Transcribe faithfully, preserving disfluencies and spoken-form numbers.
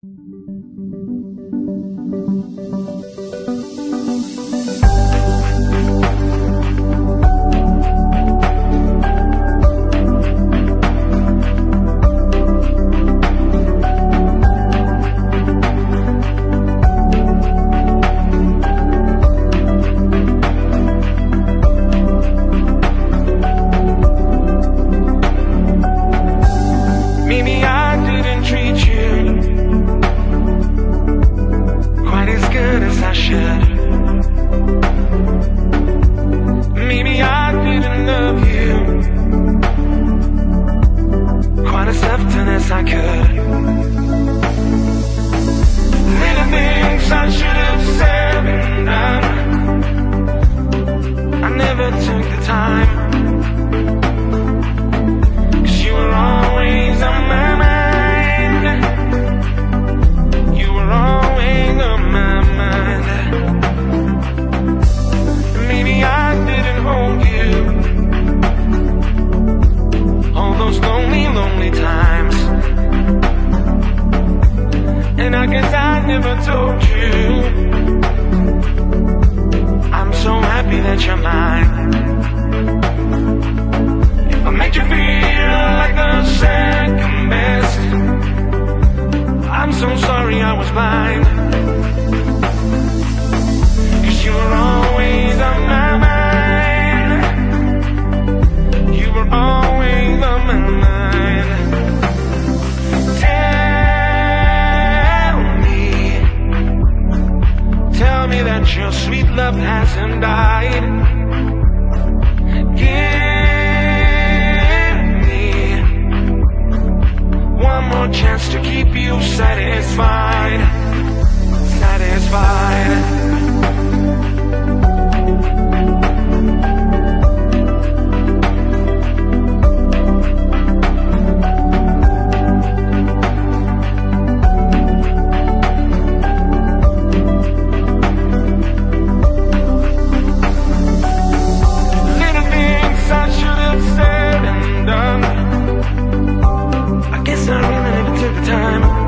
Maybe I didn't love you quite as often as I could. Little things I should have said and done, I never took the time, 'cause you were always on my mind. You were always on my mind. Maybe I didn't hold you all those lonely, lonely times, and I guess I never told you I'm so happy that you're mine. If I made you feel like the second best, I'm so sorry I was blind, 'cause you were always on my mind. You were always on my mind. Tell me, tell me that your sweet love hasn't died. Give me one more chance to keep you satisfied, satisfied. I guess I really never took the time